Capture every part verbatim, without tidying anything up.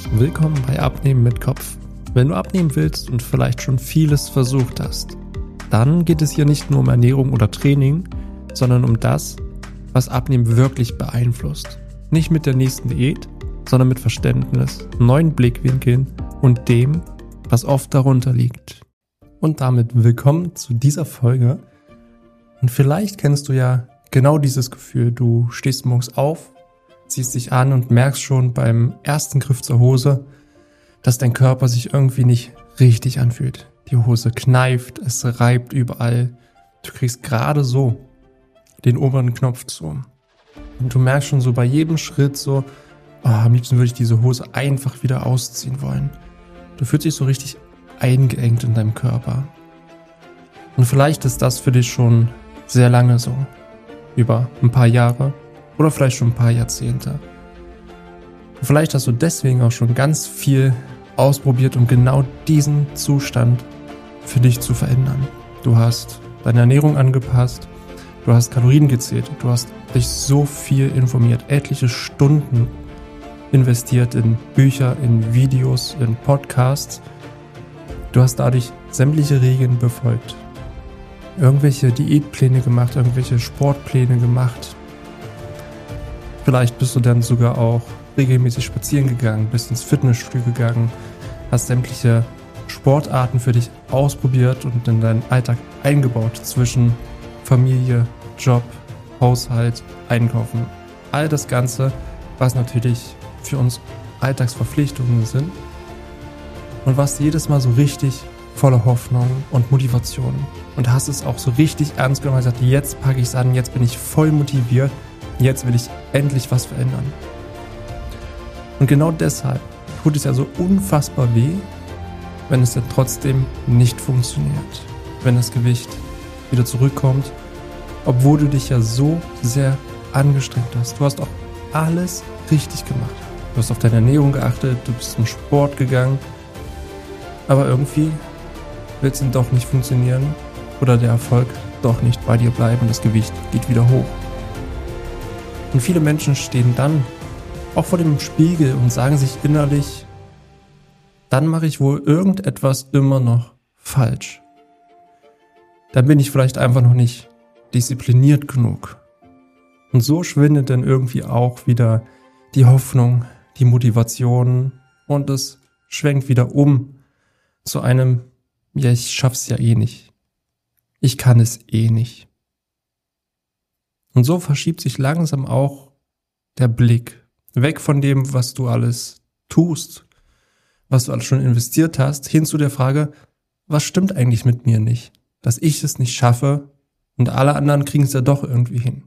Willkommen bei Abnehmen mit Kopf. Wenn du abnehmen willst und vielleicht schon vieles versucht hast, dann geht es hier nicht nur um Ernährung oder Training, sondern um das, was Abnehmen wirklich beeinflusst. Nicht mit der nächsten Diät, sondern mit Verständnis, neuen Blickwinkeln und dem, was oft darunter liegt. Und damit willkommen zu dieser Folge. Und vielleicht kennst du ja genau dieses Gefühl. Du stehst morgens auf, ziehst dich an und merkst schon beim ersten Griff zur Hose, dass dein Körper sich irgendwie nicht richtig anfühlt. Die Hose kneift, es reibt überall. Du kriegst gerade so den oberen Knopf zu. Und du merkst schon so bei jedem Schritt so, oh, am liebsten würde ich diese Hose einfach wieder ausziehen wollen. Du fühlst dich so richtig eingeengt in deinem Körper. Und vielleicht ist das für dich schon sehr lange so. Über ein paar Jahre oder vielleicht schon ein paar Jahrzehnte. Und vielleicht hast du deswegen auch schon ganz viel ausprobiert, um genau diesen Zustand für dich zu verändern. Du hast deine Ernährung angepasst, du hast Kalorien gezählt, du hast dich so viel informiert, etliche Stunden investiert in Bücher, in Videos, in Podcasts. Du hast dadurch sämtliche Regeln befolgt. Irgendwelche Diätpläne gemacht, irgendwelche Sportpläne gemacht. Vielleicht bist du dann sogar auch regelmäßig spazieren gegangen, bist ins Fitnessstudio gegangen, hast sämtliche Sportarten für dich ausprobiert und in deinen Alltag eingebaut zwischen Familie, Job, Haushalt, Einkaufen. All das Ganze, was natürlich für uns Alltagsverpflichtungen sind und was jedes Mal so richtig voller Hoffnung und Motivation. Und hast es auch so richtig ernst genommen und gesagt, jetzt packe ich es an, jetzt bin ich voll motiviert, jetzt will ich endlich was verändern. Und genau deshalb tut es ja so unfassbar weh, wenn es dann trotzdem nicht funktioniert. Wenn das Gewicht wieder zurückkommt, obwohl du dich ja so sehr angestrengt hast. Du hast auch alles richtig gemacht. Du hast auf deine Ernährung geachtet, du bist zum Sport gegangen, aber irgendwie wird es dann doch nicht funktionieren oder der Erfolg doch nicht bei dir bleiben, das Gewicht geht wieder hoch. Und viele Menschen stehen dann auch vor dem Spiegel und sagen sich innerlich, dann mache ich wohl irgendetwas immer noch falsch. Dann bin ich vielleicht einfach noch nicht diszipliniert genug. Und so schwindet dann irgendwie auch wieder die Hoffnung, die Motivation und es schwenkt wieder um zu einem, ja, ich schaff's ja eh nicht. Ich kann es eh nicht. Und so verschiebt sich langsam auch der Blick weg von dem, was du alles tust, was du alles schon investiert hast, hin zu der Frage, was stimmt eigentlich mit mir nicht? Dass ich es nicht schaffe und alle anderen kriegen es ja doch irgendwie hin.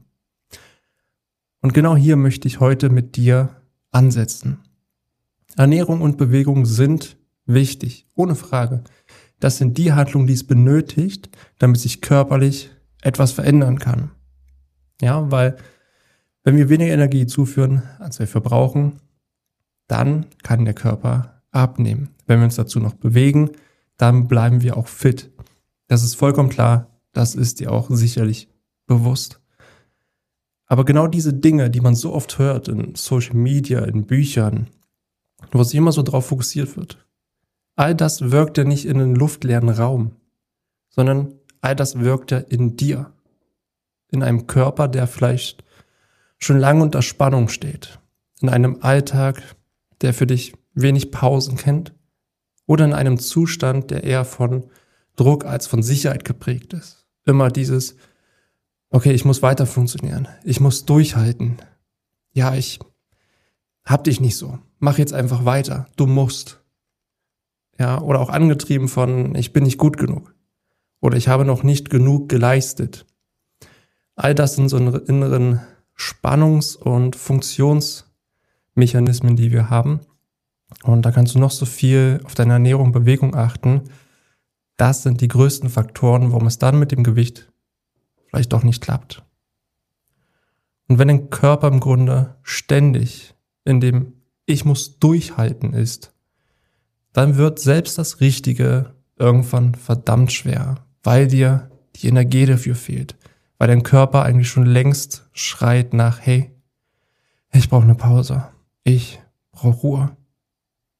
Und genau hier möchte ich heute mit dir ansetzen. Ernährung und Bewegung sind wichtig, ohne Frage. Das sind die Handlungen, die es benötigt, damit sich körperlich etwas verändern kann. Ja, weil wenn wir weniger Energie zuführen, als wir verbrauchen, dann kann der Körper abnehmen. Wenn wir uns dazu noch bewegen, dann bleiben wir auch fit. Das ist vollkommen klar, das ist dir auch sicherlich bewusst. Aber genau diese Dinge, die man so oft hört in Social Media, in Büchern, wo sich immer so drauf fokussiert wird, all das wirkt ja nicht in einen luftleeren Raum, sondern all das wirkt ja in dir. In einem Körper, der vielleicht schon lange unter Spannung steht. In einem Alltag, der für dich wenig Pausen kennt. Oder in einem Zustand, der eher von Druck als von Sicherheit geprägt ist. Immer dieses, okay, ich muss weiter funktionieren. Ich muss durchhalten. Ja, ich hab dich nicht so. Mach jetzt einfach weiter. Du musst. Ja, oder auch angetrieben von, ich bin nicht gut genug. Oder ich habe noch nicht genug geleistet. All das sind so inneren Spannungs- und Funktionsmechanismen, die wir haben. Und da kannst du noch so viel auf deine Ernährung und Bewegung achten. Das sind die größten Faktoren, warum es dann mit dem Gewicht vielleicht doch nicht klappt. Und wenn dein Körper im Grunde ständig in dem Ich muss durchhalten ist, dann wird selbst das Richtige irgendwann verdammt schwer, weil dir die Energie dafür fehlt. Weil dein Körper eigentlich schon längst schreit nach, hey, ich brauche eine Pause, ich brauche Ruhe.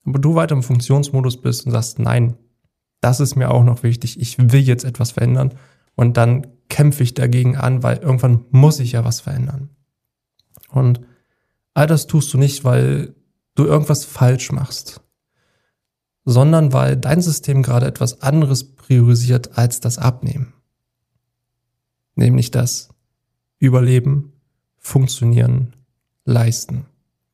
aber du weiter im Funktionsmodus bist und sagst, nein, das ist mir auch noch wichtig, ich will jetzt etwas verändern und dann kämpfe ich dagegen an, weil irgendwann muss ich ja was verändern. Und all das tust du nicht, weil du irgendwas falsch machst, sondern weil dein System gerade etwas anderes priorisiert als das Abnehmen. Nämlich das Überleben, Funktionieren, Leisten.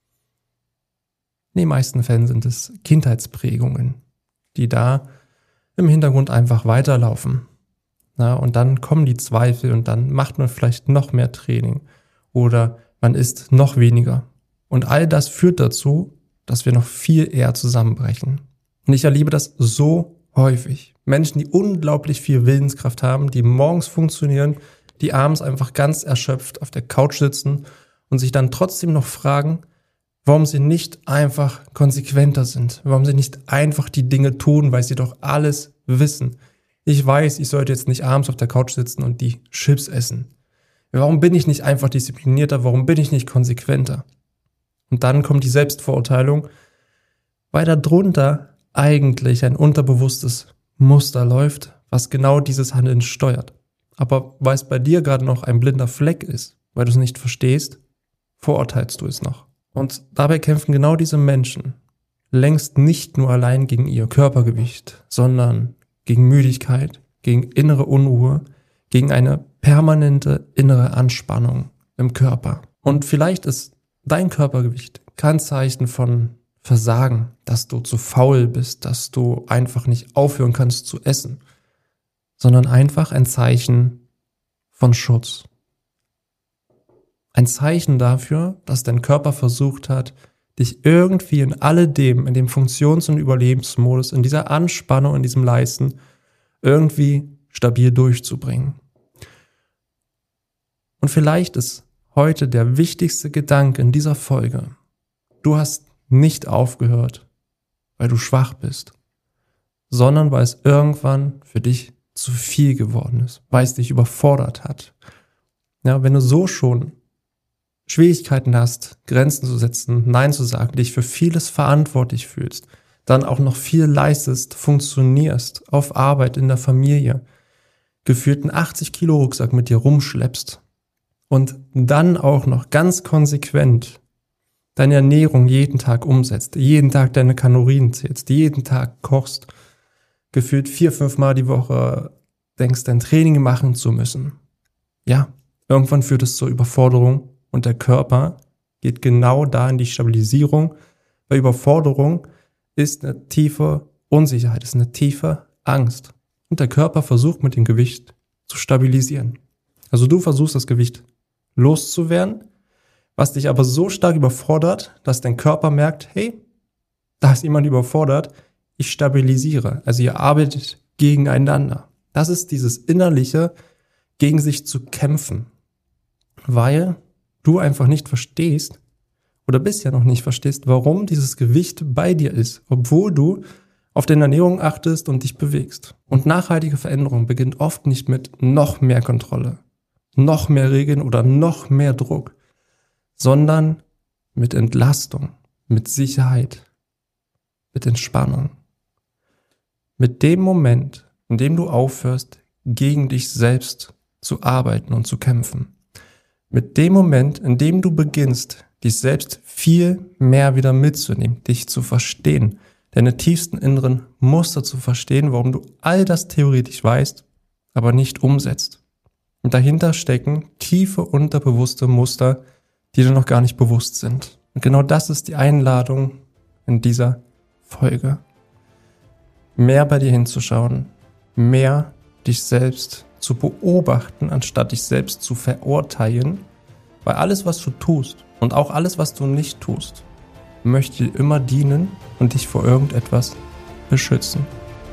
In den meisten Fällen sind es Kindheitsprägungen, die da im Hintergrund einfach weiterlaufen. Na, und dann kommen die Zweifel und dann macht man vielleicht noch mehr Training oder man isst noch weniger. Und all das führt dazu, dass wir noch viel eher zusammenbrechen. Und ich erlebe das so häufig. Menschen, die unglaublich viel Willenskraft haben, die morgens funktionieren, die abends einfach ganz erschöpft auf der Couch sitzen und sich dann trotzdem noch fragen, warum sie nicht einfach konsequenter sind, warum sie nicht einfach die Dinge tun, weil sie doch alles wissen. Ich weiß, ich sollte jetzt nicht abends auf der Couch sitzen und die Chips essen. Warum bin ich nicht einfach disziplinierter, warum bin ich nicht konsequenter? Und dann kommt die Selbstverurteilung, weil da drunter eigentlich ein unterbewusstes Muster läuft, was genau dieses Handeln steuert. Aber weil es bei dir gerade noch ein blinder Fleck ist, weil du es nicht verstehst, verurteilst du es noch. Und dabei kämpfen genau diese Menschen längst nicht nur allein gegen ihr Körpergewicht, sondern gegen Müdigkeit, gegen innere Unruhe, gegen eine permanente innere Anspannung im Körper. Und vielleicht ist dein Körpergewicht kein Zeichen von Versagen, dass du zu faul bist, dass du einfach nicht aufhören kannst zu essen, sondern einfach ein Zeichen von Schutz. Ein Zeichen dafür, dass dein Körper versucht hat, dich irgendwie in alledem, in dem Funktions- und Überlebensmodus, in dieser Anspannung, in diesem Leisten, irgendwie stabil durchzubringen. Und vielleicht ist heute der wichtigste Gedanke in dieser Folge: Du hast nicht aufgehört, weil du schwach bist, sondern weil es irgendwann für dich zu viel geworden ist, weil es dich überfordert hat. Ja, wenn du so schon Schwierigkeiten hast, Grenzen zu setzen, Nein zu sagen, dich für vieles verantwortlich fühlst, dann auch noch viel leistest, funktionierst, auf Arbeit, in der Familie, gefühlt einen achtzig Kilo Rucksack mit dir rumschleppst und dann auch noch ganz konsequent deine Ernährung jeden Tag umsetzt, jeden Tag deine Kalorien zählst, jeden Tag kochst, gefühlt vier, fünf Mal die Woche denkst, dein Training machen zu müssen. Ja, irgendwann führt es zur Überforderung und der Körper geht genau da in die Stabilisierung, weil Überforderung ist eine tiefe Unsicherheit, ist eine tiefe Angst. Und der Körper versucht mit dem Gewicht zu stabilisieren. Also du versuchst das Gewicht loszuwerden, was dich aber so stark überfordert, dass dein Körper merkt, hey, da ist jemand überfordert, ich stabilisiere. Also ihr arbeitet gegeneinander. Das ist dieses innerliche, gegen sich zu kämpfen, weil du einfach nicht verstehst oder bisher noch nicht verstehst, warum dieses Gewicht bei dir ist, obwohl du auf deine Ernährung achtest und dich bewegst. Und nachhaltige Veränderung beginnt oft nicht mit noch mehr Kontrolle, noch mehr Regeln oder noch mehr Druck, sondern mit Entlastung, mit Sicherheit, mit Entspannung. Mit dem Moment, in dem du aufhörst, gegen dich selbst zu arbeiten und zu kämpfen. Mit dem Moment, in dem du beginnst, dich selbst viel mehr wieder mitzunehmen, dich zu verstehen, deine tiefsten inneren Muster zu verstehen, warum du all das theoretisch weißt, aber nicht umsetzt. Und dahinter stecken tiefe, unterbewusste Muster, die dir noch gar nicht bewusst sind. Und genau das ist die Einladung in dieser Folge. Mehr bei dir hinzuschauen, mehr dich selbst zu beobachten, anstatt dich selbst zu verurteilen, weil alles, was du tust und auch alles, was du nicht tust, möchte dir immer dienen und dich vor irgendetwas beschützen.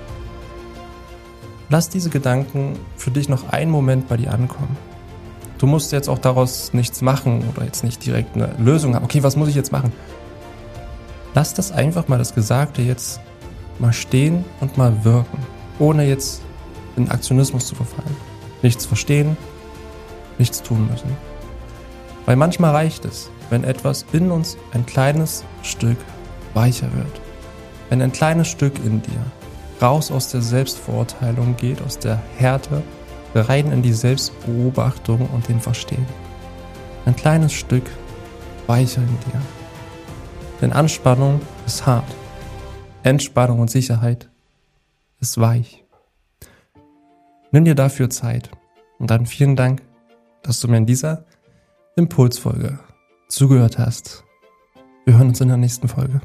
Lass diese Gedanken für dich noch einen Moment bei dir ankommen. Du musst jetzt auch daraus nichts machen oder jetzt nicht direkt eine Lösung haben. Okay, was muss ich jetzt machen? Lass das einfach mal, das Gesagte jetzt mal stehen und mal wirken, ohne jetzt in Aktionismus zu verfallen. Nichts verstehen, nichts tun müssen. Weil manchmal reicht es, wenn etwas in uns ein kleines Stück weicher wird. wenn ein kleines Stück in dir raus aus der Selbstverurteilung geht, aus der Härte, rein in die Selbstbeobachtung und den Verstehen. Ein kleines Stück weicher in dir. Denn Anspannung ist hart. Entspannung und Sicherheit ist weich. Nimm dir dafür Zeit und dann vielen Dank, dass du mir in dieser Impulsfolge zugehört hast. Wir hören uns in der nächsten Folge.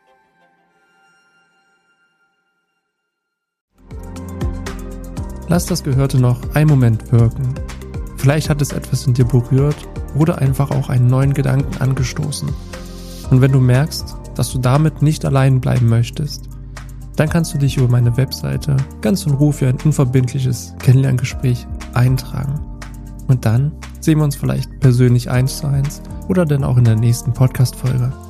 Lass das Gehörte noch einen Moment wirken. Vielleicht hat es etwas in dir berührt oder einfach auch einen neuen Gedanken angestoßen. Und wenn du merkst, dass du damit nicht allein bleiben möchtest, dann kannst du dich über meine Webseite ganz in Ruhe für ein unverbindliches Kennenlerngespräch eintragen. Und dann sehen wir uns vielleicht persönlich eins zu eins oder dann auch in der nächsten Podcast-Folge.